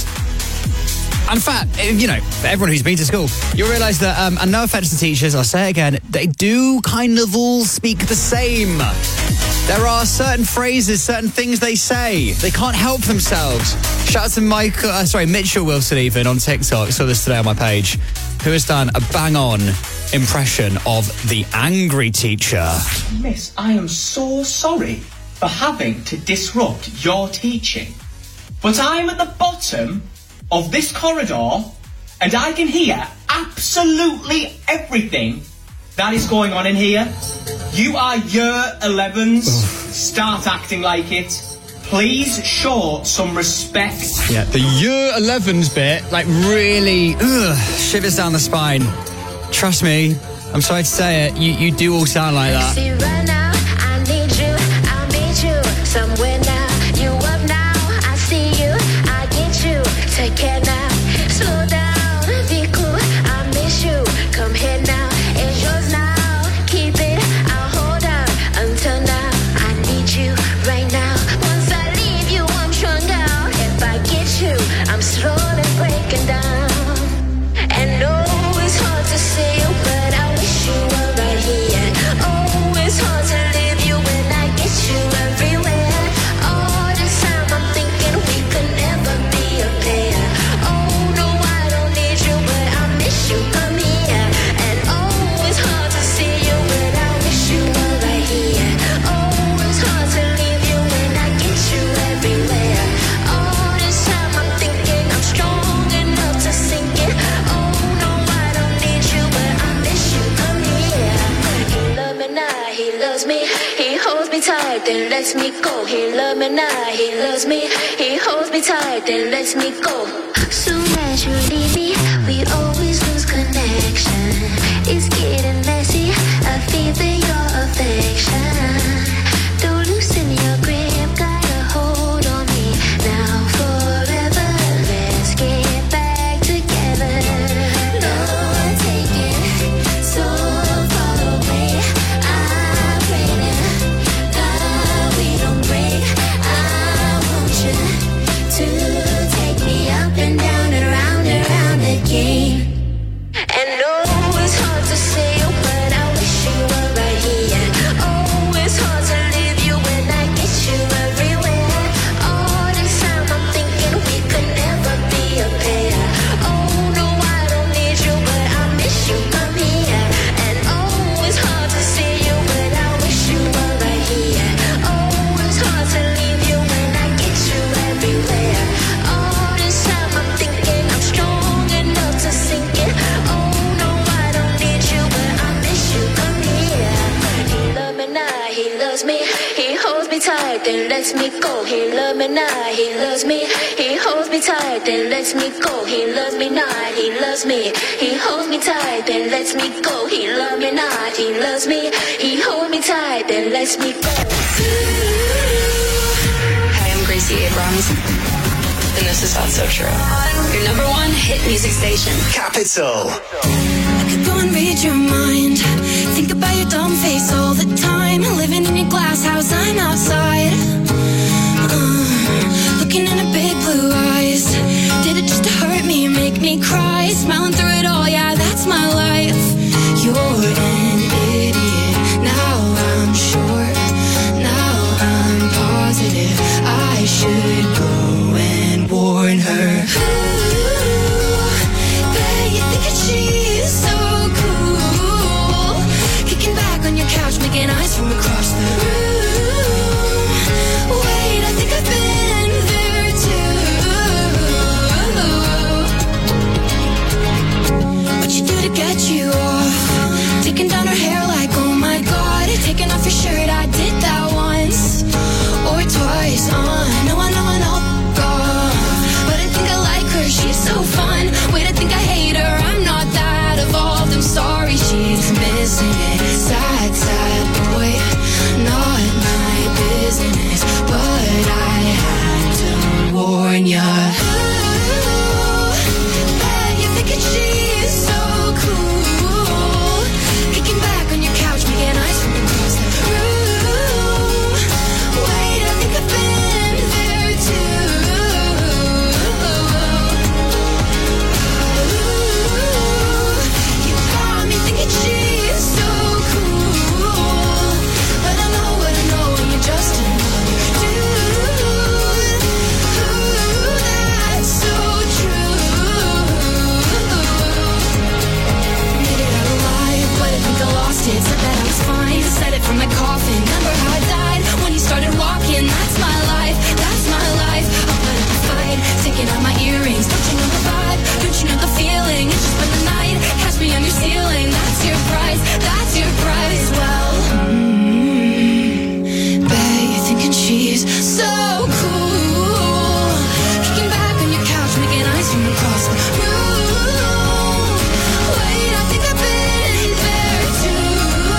in fact, for everyone who's been to school, you'll realise that, and no offence to teachers, I'll say it again, they do kind of all speak the same. There are certain phrases, certain things they say. They can't help themselves. Shout out to Mitchell Wilson even on TikTok. I saw this today on my page, who has done a bang-on impression of the angry teacher. Miss, I am so sorry for having to disrupt your teaching. But I'm at the bottom of this corridor and I can hear absolutely everything that is going on in here. You are year 11s. Start acting like it. Please show some respect. Yeah, the year 11s bit, really, shivers down the spine. Trust me, I'm sorry to say it, you do all sound like that. See right now, I need you, I'll meet you somewhere now. You up now, I see you, I get you. Take care now, slow down, be cool, I miss you. Come here now, it's yours now. Keep it, I'll hold on until now. I need you right now. Once I leave you, I'm strung out. If I get you, I'm slowly breaking down. And no, it's hard to see you, but I wish you were right here. Oh, it's hard to leave you when I get you everywhere. All this time I'm thinking we could never be a pair. Oh, no, I don't need you, but I miss you, come here. And oh, it's hard to see you, but I wish you were right here. Oh, it's hard to leave you when I get you everywhere. All this time I'm thinking I'm strong enough to sink it. Oh, no, I don't need you, but I miss you, come here. He love me now, he loves me. He holds me tight, then lets me go. He love me now, he loves me. He holds me tight, then lets me go. Soon as you leave me, we always lose connection. It's getting messy, I feel for your affection. Don't loosen your grip, got a hold on me now forever. Let's get back together. No, I take it so far away. I pray that we don't break. I want you to take me up and down and around again. And no, it's hard to say you, but I wish you were right here. Oh, it's hard to leave you when I get you everywhere. All this time I'm thinking we could never be a pair. Oh, no, I don't need you, but I miss you, come here. And oh, it's hard to see you, but I wish you were right here. Oh, it's hard to leave you when I get you everywhere. All this time I'm thinking I'm strong enough to sink it. Oh, no, I don't need you, but I miss you, come here. He love me now, he loves me. He holds me tight, then lets me go. He love me now, he loves me. He holds me tight, then lets me go. He loves me not, he loves me. He holds me tight, then lets me go. He love me not, he loves me. He holds me tight, then lets me go. Hi, I'm Gracie Abrams, and this is That's So True. Your number one hit music station. Capital. I could go and read your mind. Think about your dumb face all the time. Living in your glass house, I'm outside. Looking in her big blue eyes. Did it just to hurt me, make me cry? Smiling through it all, yeah, that's my life. You're an idiot. Now I'm sure. Now I'm positive. I should go and warn her. taking down her hair like, oh my god. Taking off your shirt, I did that once or twice. I know, God. But I think I like her, she's so fun. Wait, I think I hate her, I'm not that evolved. I'm sorry, she's missing it. Sad, sad boy, not my business. But I had to warn ya. Ooh, bet you're thinking she's so cool. Kicking back on your couch, making eyes from across the room. Wait, I think I've been there too. Ooh, you got me thinking she's so cool. But I know what I know, and you're just another dude. Ooh, that's so true. Made it out alive, but I think I lost it. Said that I was fine, said it from the coffin. Remember how I died when you started walking? That's my life, that's my life. I'll put up a fight, taking out my earrings. Don't you know the vibe? Don't you know the feeling? It's just been the night, catch me on your ceiling. That's your price, that's your price. Well, bet you're thinking she's so cool. Kicking back on your couch, making eyes from across the room. Wait, I think I've been there too.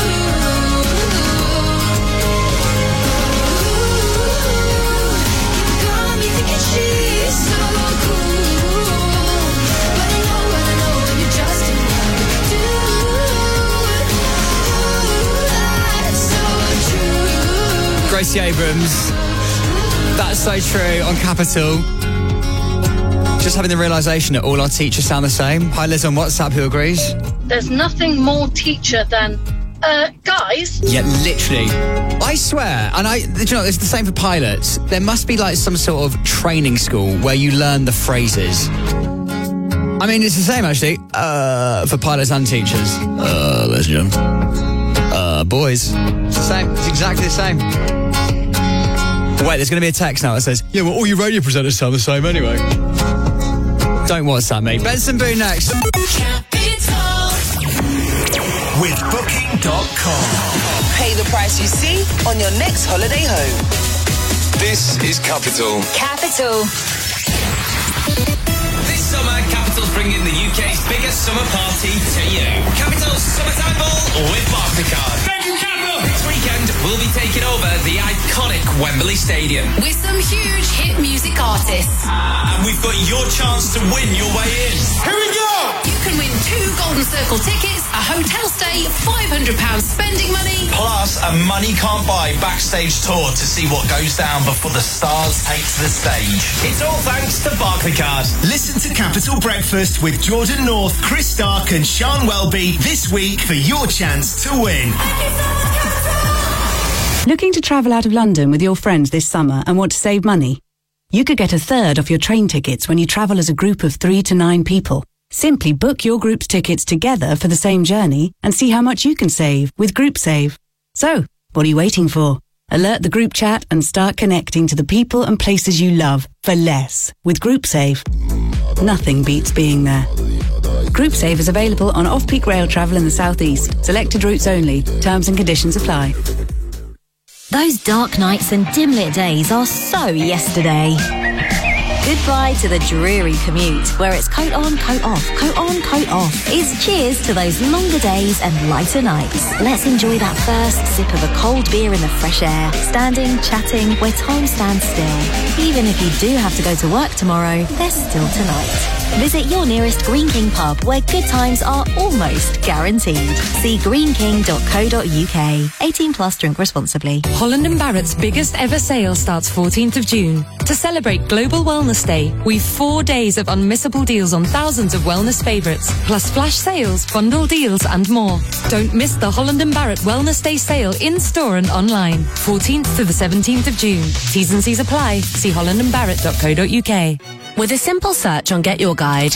You got me thinking she's so cool. But I know what I know, and you're just another dude. Ooh, that's so true. Gracie Abrams. That's so true on Capital. Just having the realisation that all our teachers sound the same. Hi Liz on WhatsApp, who agrees? There's nothing more teacher than, guys. Yeah, literally. I swear, and do you know, it's the same for pilots. There must be like some sort of training school where you learn the phrases. I mean, it's the same actually, for pilots and teachers. Ladies and gentlemen. Boys. It's the same. It's exactly the same. Wait, there's going to be a text now that says, yeah, well, all your radio presenters sound the same anyway. Don't WhatsApp me. Benson Boone next. With Booking.com. Pay the price you see on your next holiday home. This is Capital. Capital. This summer, Capital's bringing the UK's biggest summer party to you. Capital's Summertime Ball with Barclaycard. Thank you, Capital! This weekend, we'll be taking over the iconic Wembley Stadium. With some huge hit music artists. And we've got your chance to win your way in. Here we go! You can win 2 Golden Circle tickets, a hotel stay, £500 spending money. Plus, a money can't buy backstage tour to see what goes down before the stars take to the stage. It's all thanks to Barclaycard. Listen to Capital Breakfast with Jordan North, Chris Stark and Sean Welby this week for your chance to win. Looking to travel out of London with your friends this summer and want to save money? You could get a third off your train tickets when you travel as a group of 3 to 9 people. Simply book your group's tickets together for the same journey and see how much you can save with GroupSave. So, what are you waiting for? Alert the group chat and start connecting to the people and places you love for less with GroupSave. Nothing beats being there. GroupSave is available on off-peak rail travel in the southeast. Selected routes only. Terms and conditions apply. Those dark nights and dim-lit days are so yesterday. Goodbye to the dreary commute, where it's coat on, coat off, coat on, coat off. It's cheers to those longer days and lighter nights. Let's enjoy that first sip of a cold beer in the fresh air, standing, chatting, where time stands still. Even if you do have to go to work tomorrow, there's still tonight. Visit your nearest Green King pub, where good times are almost guaranteed. See greenking.co.uk. 18 plus, drink responsibly. Holland & Barrett's biggest ever sale starts 14th of June. To celebrate Global Wellness Day, we've 4 days of unmissable deals on thousands of wellness favourites, plus flash sales, bundle deals and more. Don't miss the Holland & Barrett Wellness Day sale in-store and online. 14th to the 17th of June. T's and C's apply. See hollandandbarrett.co.uk. With a simple search on Get Your Guide,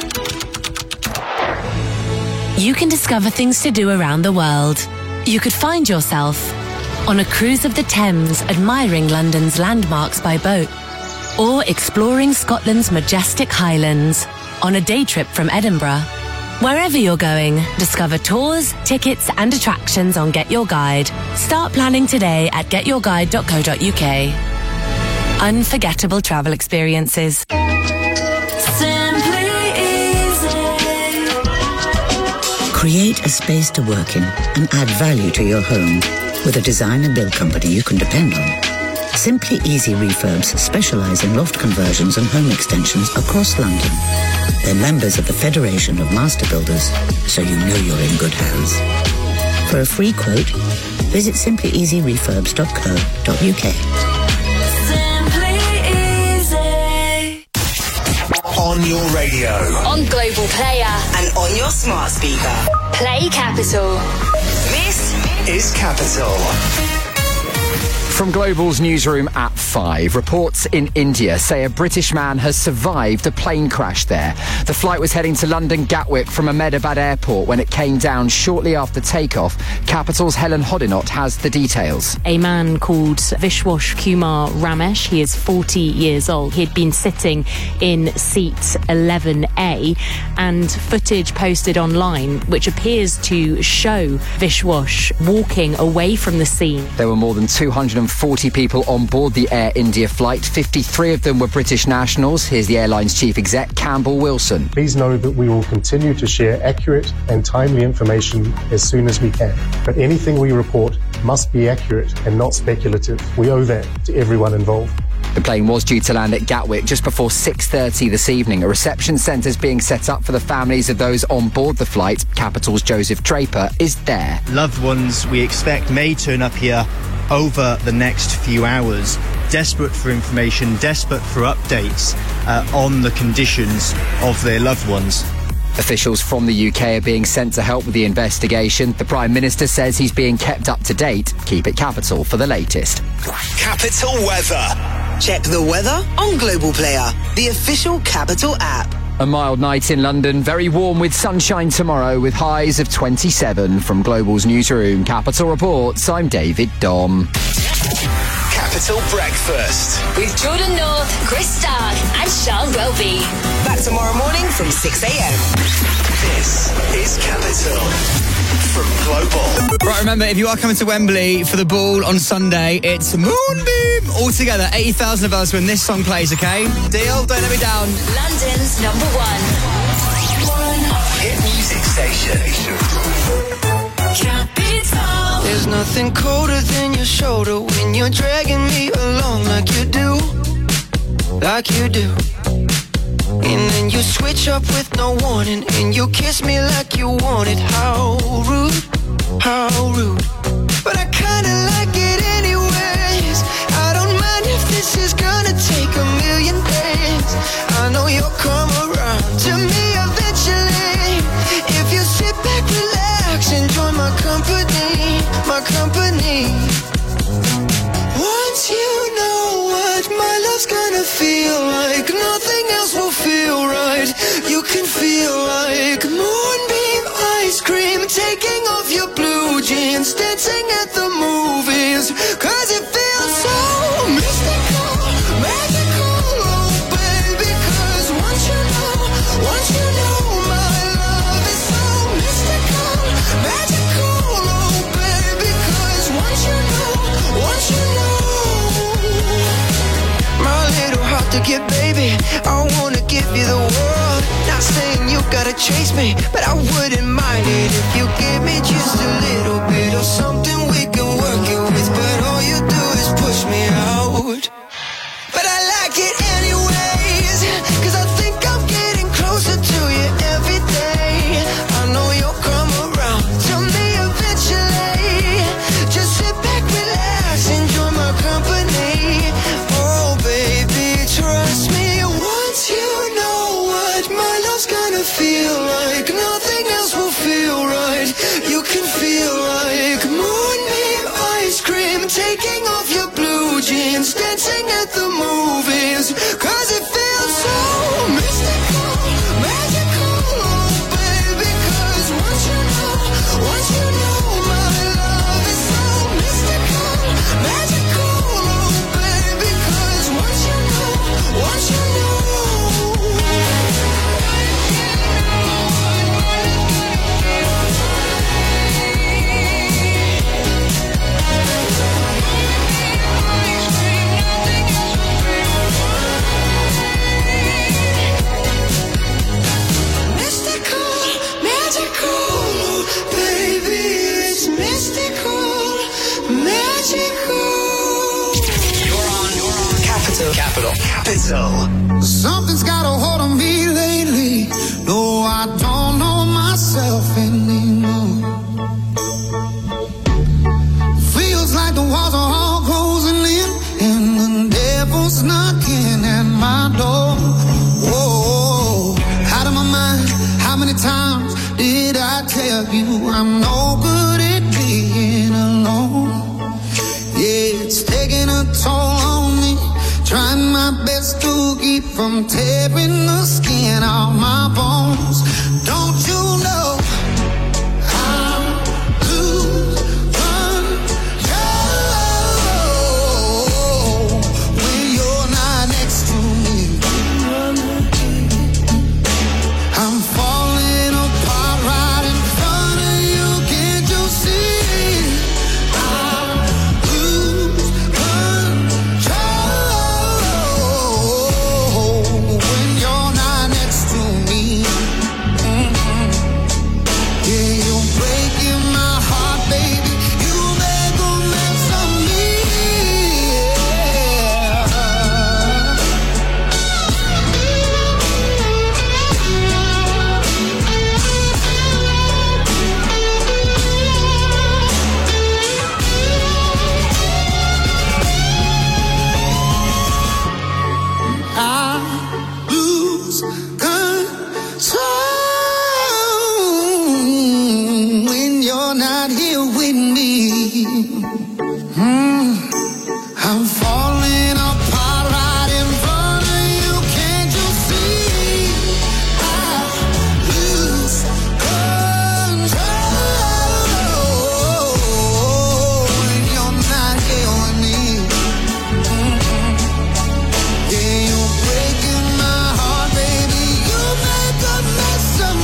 you can discover things to do around the world. You could find yourself on a cruise of the Thames, admiring London's landmarks by boat, or exploring Scotland's majestic highlands on a day trip from Edinburgh. Wherever you're going, discover tours, tickets and attractions on Get Your Guide. Start planning today at getyourguide.co.uk. Unforgettable travel experiences. Create a space to work in and add value to your home with a design and build company you can depend on. Simply Easy Refurbs specialise in loft conversions and home extensions across London. They're members of the Federation of Master Builders, so you know you're in good hands. For a free quote, visit simplyeasyrefurbs.co.uk. On your radio. On Global Player. And on your smart speaker. Play Capital. This is Capital. From Global's newsroom at 5, reports in India say a British man has survived a plane crash there. The flight was heading to London Gatwick from Ahmedabad Airport when it came down shortly after takeoff. Capital's Helen Hodinott has the details. A man called Vishwash Kumar Ramesh, he is 40 years old. He had been sitting in seat 11A, and footage posted online which appears to show Vishwash walking away from the scene. There were more than 240 people on board the Air India flight. 53 of them were British nationals. Here's the airline's chief exec, Campbell Wilson. Please know that we will continue to share accurate and timely information as soon as we can. But anything we report must be accurate and not speculative. We owe that to everyone involved. The plane was due to land at Gatwick just before 6:30 this evening. A reception centre is being set up for the families of those on board the flight. Capital's Joseph Draper is there. Loved ones we expect may turn up here over the next few hours, desperate for information, desperate for updates on the conditions of their loved ones. Officials from the UK are being sent to help with the investigation. The Prime Minister says he's being kept up to date. Keep it Capital for the latest. Capital Weather. Check the weather on Global Player, the official Capital app. A mild night in London, very warm with sunshine tomorrow with highs of 27. From Global's newsroom, Capital Reports, I'm David Dom. Capital Breakfast. With Jordan North, Chris Stark and Sean Welby. Back tomorrow morning from 6 a.m. This is Capital. From Global. Right, remember, if you are coming to Wembley for the ball on Sunday, it's Moonbeam. All together, 80,000 of us when this song plays, okay? Deal? Don't let me down. London's number one. Hit music station. Capital. There's nothing colder than your shoulder when you're dragging me along like you do. Like you do. And then you switch up with no warning, and you kiss me like you want it. How rude, how rude. But I kinda like it anyways. I don't mind if this is gonna take a million days. I know you'll come around to me eventually. If you sit back, relax, enjoy my company, my company. Once you know what my love's gonna feel like, nothing else will feel right. You can feel like moonbeam ice cream, taking off your blue jeans, dancing at the movies, 'cause it feels so mystical, magical, oh baby. 'Cause once you know my love is so mystical, magical, oh baby. 'Cause once you know my little heart to get, baby, I wanna give you the world. Not saying you gotta chase me, but I wouldn't mind it if you give me just a little bit of something we can work it with. But all you do is push me out. But I like it anyways, 'cause I think I'm getting closer to you every day. I know you'll come around to me eventually. Just sit back, relax, enjoy my company. Oh baby, trust me. Once you know what my love's gonna feel like, nothing else will feel right. You Capital. Something's got a hold on me lately. No, I don't know myself anymore. Feels like the walls are all closing in, and the devil's knocking at my door. Whoa, out of my mind. How many times did I tell you I'm no good at being alone? Yeah, it's taking a toll on me. Trying my best to keep from tearing the skin off my bones. Don't you know I'll lose control when you're not next to me? I'm falling apart right in front of you. Can't you see? I'm falling apart right in front of you. Can't you see? I lose control when you're not here with me. Yeah, you're breaking my heart, baby. You make a mess of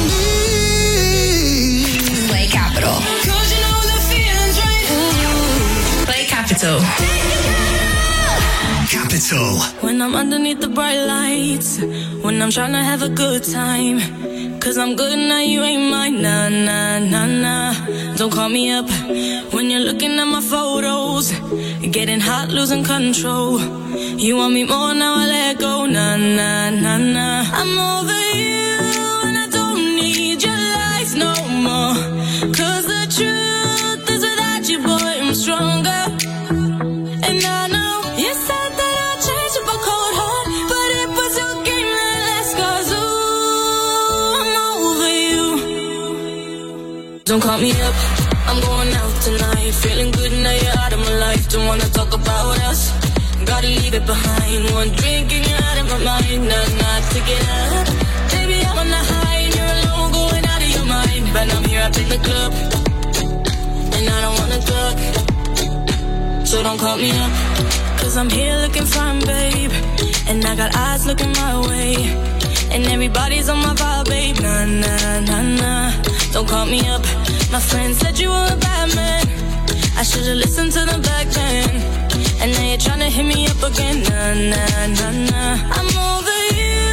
me. Play Capital. 'Cause you know the feeling's right. Play Capital. Capital. When I'm underneath the bright lights, when I'm trying to have a good time, 'cause I'm good now, you ain't mine, nah, nah, nah, nah. Don't call me up when you're looking at my photos, getting hot, losing control. You want me more, now I let go, nah, nah, nah, nah. I'm over you and I don't need your lies no more, 'cause the truth is without you, boy, I'm stronger. And I know you said that I'd change up a cold heart, but it was your game that last, 'cause ooh, I'm over you. Don't call me up, I'm going out tonight, feeling good now you're out of my life. Don't wanna talk about us, gotta leave it behind. One drink and you're out of my mind, not to get up. Baby, I'm on the high and you're alone, going out of your mind. But I'm here up in the club, and I don't wanna talk, so don't call me up, 'cause I'm here looking fine, babe, and I got eyes looking my way, and everybody's on my vibe, babe, nah, nah, nah, nah. Don't call me up, my friend said you were a bad man, I should've listened to them back then, and now you're trying to hit me up again, nah, nah, nah, nah. I'm